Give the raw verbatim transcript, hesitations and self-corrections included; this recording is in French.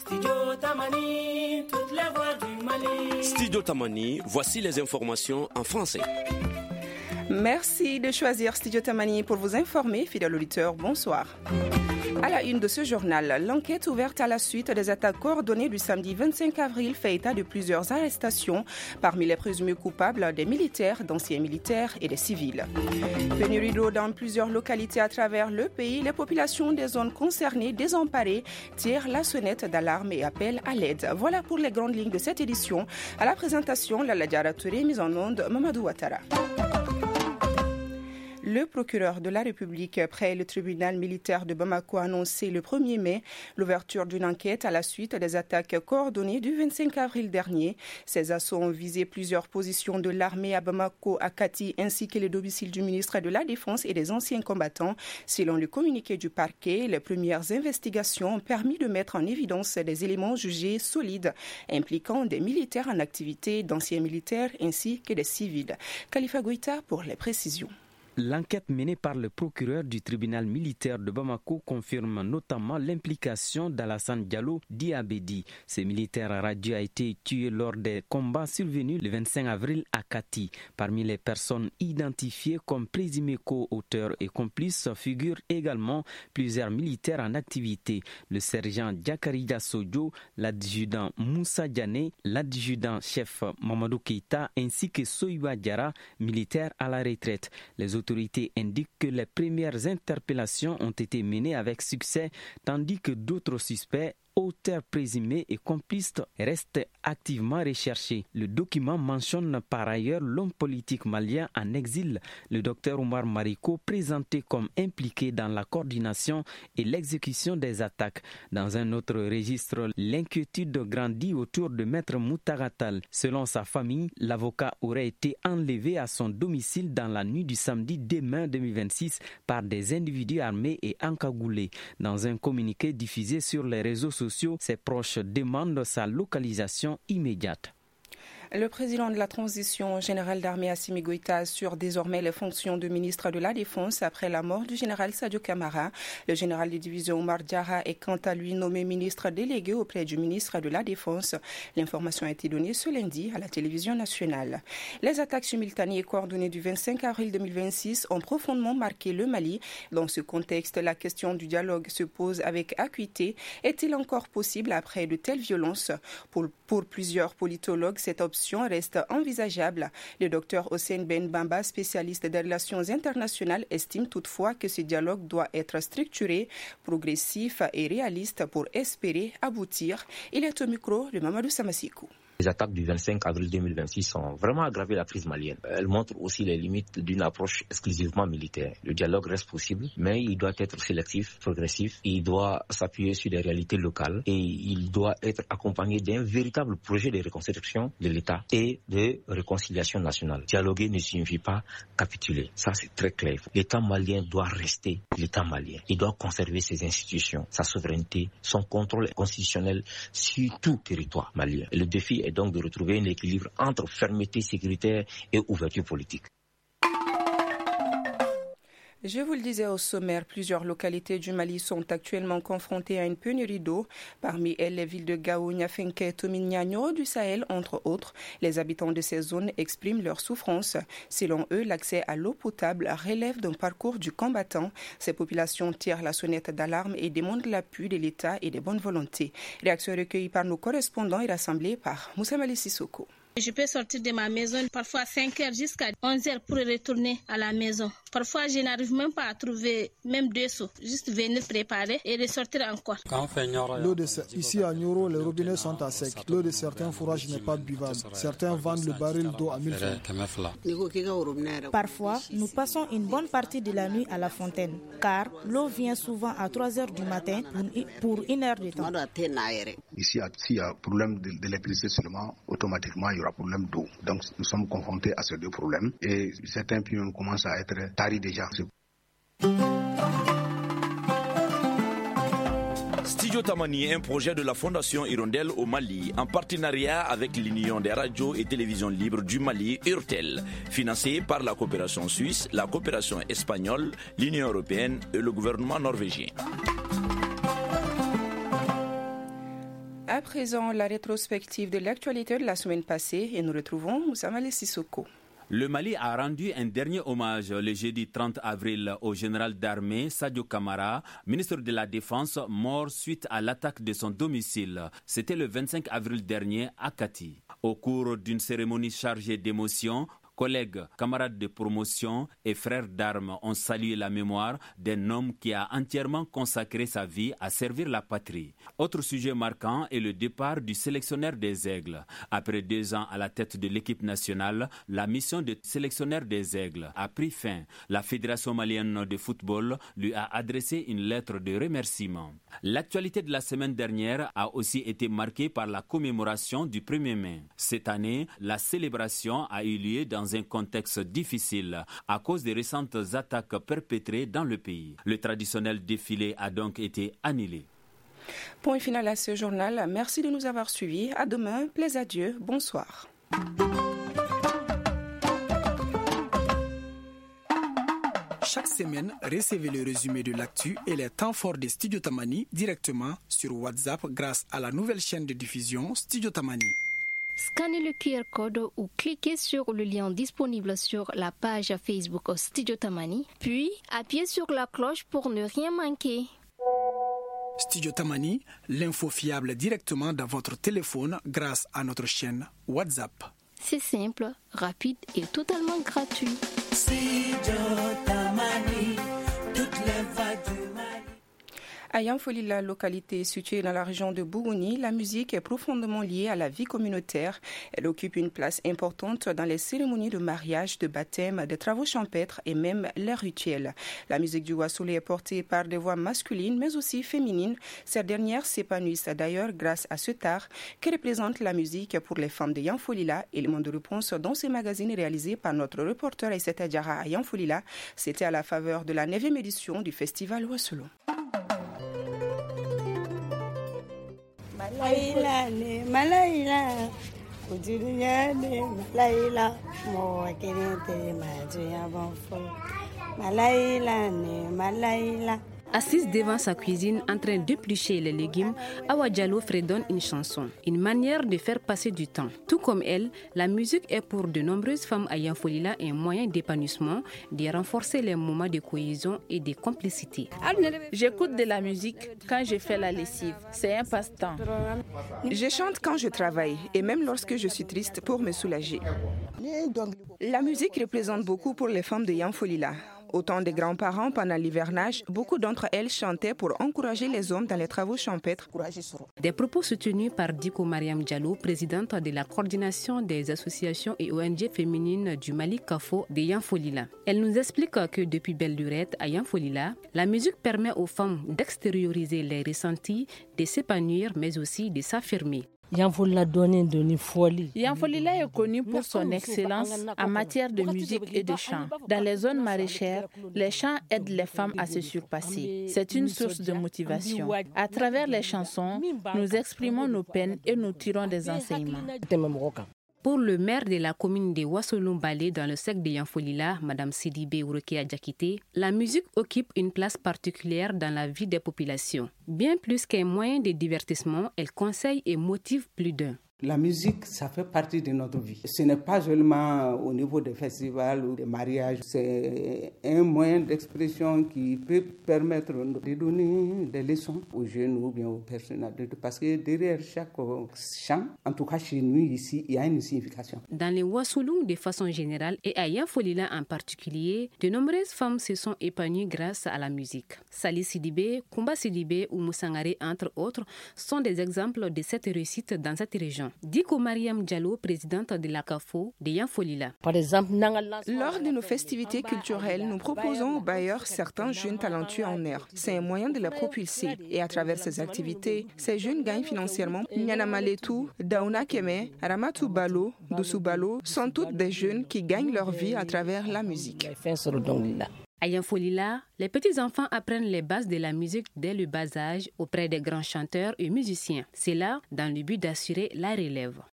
Studio Tamani, toutes les voix du Mali. Studio Tamani, voici les informations en français. Merci de choisir Studio Tamani pour vous informer, fidèles auditeurs, bonsoir. À la une de ce journal, l'enquête ouverte à la suite des attaques coordonnées du samedi vingt-cinq avril fait état de plusieurs arrestations parmi les présumés coupables des militaires, d'anciens militaires et des civils. Pénurie d'eau dans plusieurs localités à travers le pays, les populations des zones concernées désemparées tirent la sonnette d'alarme et appellent à l'aide. Voilà pour les grandes lignes de cette édition. À la présentation, Lala Diara Touré, mise en onde, Mamadou Ouattara. Le procureur de la République près le tribunal militaire de Bamako a annoncé le premier mai l'ouverture d'une enquête à la suite des attaques coordonnées du vingt-cinq avril dernier. Ces assauts ont visé plusieurs positions de l'armée à Bamako, à Kati, ainsi que les domiciles du ministre de la Défense et des anciens combattants. Selon le communiqué du parquet, les premières investigations ont permis de mettre en évidence des éléments jugés solides impliquant des militaires en activité, d'anciens militaires ainsi que des civils. Khalifa Goïta pour les précisions. L'enquête menée par le procureur du tribunal militaire de Bamako confirme notamment l'implication d'Alassane Diallo Diabedi. Ce militaire radieux a été tué lors des combats survenus le vingt-cinq avril à Kati. Parmi les personnes identifiées comme présumées co-auteurs et complices figurent également plusieurs militaires en activité. Le sergent Diakarija Sojo, l'adjudant Moussa Diané, l'adjudant-chef Mamadou Keïta ainsi que Soyba Diara, militaire à la retraite. Les Les autorités indiquent que les premières interpellations ont été menées avec succès, tandis que d'autres suspects, auteurs présumés et complices, restent activement recherchés. Le document mentionne par ailleurs l'homme politique malien en exil, le docteur Omar Mariko, présenté comme impliqué dans la coordination et l'exécution des attaques. Dans un autre registre, l'inquiétude grandit autour de Maître Moutaratal. Selon sa famille, l'avocat aurait été enlevé à son domicile dans la nuit du samedi deux mai deux mille vingt-six par des individus armés et encagoulés. Dans un communiqué diffusé sur les réseaux sociaux, ses proches demandent sa localisation immédiate. Le président de la transition générale d'armée Assimi Goïta assure désormais les fonctions de ministre de la Défense après la mort du général Sadio Kamara. Le général de division Omar Diarra est quant à lui nommé ministre délégué auprès du ministre de la Défense. L'information a été donnée ce lundi à la télévision nationale. Les attaques simultanées et coordonnées du vingt-cinq avril deux mille vingt-six ont profondément marqué le Mali. Dans ce contexte, la question du dialogue se pose avec acuité. Est-il encore possible après de telles violences? Pour, pour plusieurs politologues, cette option reste envisageable. Le docteur Hossein Ben Bamba, spécialiste des relations internationales, estime toutefois que ce dialogue doit être structuré, progressif et réaliste pour espérer aboutir. Il est au micro de Mamadou Samassikou. Les attaques du vingt-cinq avril deux mille vingt-six ont vraiment aggravé la crise malienne. Elles montrent aussi les limites d'une approche exclusivement militaire. Le dialogue reste possible, mais il doit être sélectif, progressif, il doit s'appuyer sur des réalités locales et il doit être accompagné d'un véritable projet de reconstruction de l'État et de réconciliation nationale. Dialoguer ne signifie pas capituler. Ça, c'est très clair. L'État malien doit rester l'État malien. Il doit conserver ses institutions, sa souveraineté, son contrôle constitutionnel sur tout territoire malien. Et le défi est donc de retrouver un équilibre entre fermeté sécuritaire et ouverture politique. Je vous le disais au sommaire, plusieurs localités du Mali sont actuellement confrontées à une pénurie d'eau. Parmi elles, les villes de Gao, Niafenke, Tomignano, du Sahel, entre autres. Les habitants de ces zones expriment leur souffrance. Selon eux, l'accès à l'eau potable relève d'un parcours du combattant. Ces populations tirent la sonnette d'alarme et demandent l'appui de l'État et des bonnes volontés. Réaction recueillie par nos correspondants et rassemblée par Moussa Mali Sissoko. Je peux sortir de ma maison parfois à cinq heures jusqu'à onze heures pour retourner à la maison. Parfois, je n'arrive même pas à trouver même deux seaux. Juste venir préparer et ressortir encore. L'eau de ici à Nioro, les robinets sont à sec. L'eau de certains fourrages n'est pas buvable. Certains vendent le baril d'eau à mille francs. Parfois, nous passons une bonne partie de la nuit à la fontaine, car l'eau vient souvent à trois heures du matin pour une heure de temps. Ici, s'il y a problème d'électricité seulement, automatiquement, il y aura problème d'eau. Donc, nous sommes confrontés à ces deux problèmes et certains puits commencent à être taris déjà. Studio Tamani est un projet de la Fondation Hirondelle au Mali en partenariat avec l'Union des radios et télévisions libres du Mali, URTEL, financé par la coopération suisse, la coopération espagnole, l'Union européenne et le gouvernement norvégien. À présent, la rétrospective de l'actualité de la semaine passée et nous retrouvons Moussa Sissoko. Le Mali a rendu un dernier hommage le jeudi trente avril au général d'armée Sadio Camara, ministre de la Défense, mort suite à l'attaque de son domicile. C'était le vingt-cinq avril dernier à Kati. Au cours d'une cérémonie chargée d'émotions, collègues, camarades de promotion et frères d'armes ont salué la mémoire d'un homme qui a entièrement consacré sa vie à servir la patrie. Autre sujet marquant est le départ du sélectionneur des Aigles. Après deux ans à la tête de l'équipe nationale, la mission de sélectionneur des Aigles a pris fin. La Fédération malienne de football lui a adressé une lettre de remerciement. L'actualité de la semaine dernière a aussi été marquée par la commémoration du premier mai. Cette année, la célébration a eu lieu dans Dans un contexte difficile à cause des récentes attaques perpétrées dans le pays. Le traditionnel défilé a donc été annulé. Point final à ce journal. Merci de nous avoir suivis. À demain. Plaise à Dieu. Bonsoir. Chaque semaine, recevez le résumé de l'actu et les temps forts des Studios Tamani directement sur WhatsApp grâce à la nouvelle chaîne de diffusion Studio Tamani. Scannez le Q R code ou cliquez sur le lien disponible sur la page Facebook Studio Tamani, puis appuyez sur la cloche pour ne rien manquer. Studio Tamani, l'info fiable directement dans votre téléphone grâce à notre chaîne WhatsApp. C'est simple, rapide et totalement gratuit. Studio Tamani, toutes les vagues du Mali. À Yanfolila, localité située dans la région de Bougouni, la musique est profondément liée à la vie communautaire. Elle occupe une place importante dans les cérémonies de mariage, de baptême, de travaux champêtres et même les rituels. La musique du Wassoulé est portée par des voix masculines mais aussi féminines. Ces dernières s'épanouissent d'ailleurs grâce à cet art que représente la musique pour les femmes de Yanfolila. Élément de réponse dans ce magazine réalisé par notre reporter Aïssata Diarra à Yanfolila. C'était à la faveur de la neuvième édition du festival Wassoulou. Malaila ne malaila kujirunya ne malaila mo kenete majuya bonfo malaila ne malaila. Assise devant sa cuisine en train d'éplucher les légumes, Awa Diallo fredonne une chanson, une manière de faire passer du temps. Tout comme elle, la musique est pour de nombreuses femmes à Yanfolila un moyen d'épanouissement, de renforcer les moments de cohésion et de complicité. J'écoute de la musique quand je fais la lessive, c'est un passe-temps. Je chante quand je travaille et même lorsque je suis triste pour me soulager. La musique représente beaucoup pour les femmes de Yanfolila. Au temps des grands-parents, pendant l'hivernage, beaucoup d'entre elles chantaient pour encourager les hommes dans les travaux champêtres. Des propos soutenus par Diko Mariam Diallo, présidente de la coordination des associations et O N G féminines du Mali Kafo de Yanfolila. Elle nous explique que depuis belle lurette à Yanfolila, la musique permet aux femmes d'extérioriser les ressentis, de s'épanouir mais aussi de s'affirmer. Yanfolila est connu pour son excellence en matière de musique et de chant. Dans les zones maraîchères, les chants aident les femmes à se surpasser. C'est une source de motivation. À travers les chansons, nous exprimons nos peines et nous tirons des enseignements. Pour le maire de la commune de Wassoulou-Balé dans le secteur de Yanfolila, Mme Sidibé Ourokéa Diakité, la musique occupe une place particulière dans la vie des populations. Bien plus qu'un moyen de divertissement, elle conseille et motive plus d'un. La musique, ça fait partie de notre vie. Ce n'est pas seulement au niveau des festivals ou des mariages. C'est un moyen d'expression qui peut permettre de donner des leçons aux jeunes ou bien aux personnes adultes. Parce que derrière chaque chant, en tout cas chez nous ici, il y a une signification. Dans les Wassoulou de façon générale et à Yanfolila en particulier, de nombreuses femmes se sont épanouies grâce à la musique. Sali Sidibé, Kumba Sidibé ou Moussangare, entre autres, sont des exemples de cette réussite dans cette région. Diko Mariam Diallo, présidente de la CAFO de Yanfolila. Par exemple, lors de nos festivités culturelles, nous proposons aux bailleurs certains jeunes talentueux en air. C'est un moyen de les propulser. Et à travers ces activités, ces jeunes gagnent financièrement. Nyana Maletou, Daouna Keme, Ramatou Balo, Doussou Balo sont toutes des jeunes qui gagnent leur vie à travers la musique. À Yanfolila, les petits-enfants apprennent les bases de la musique dès le bas âge auprès des grands chanteurs et musiciens. C'est là dans le but d'assurer la relève.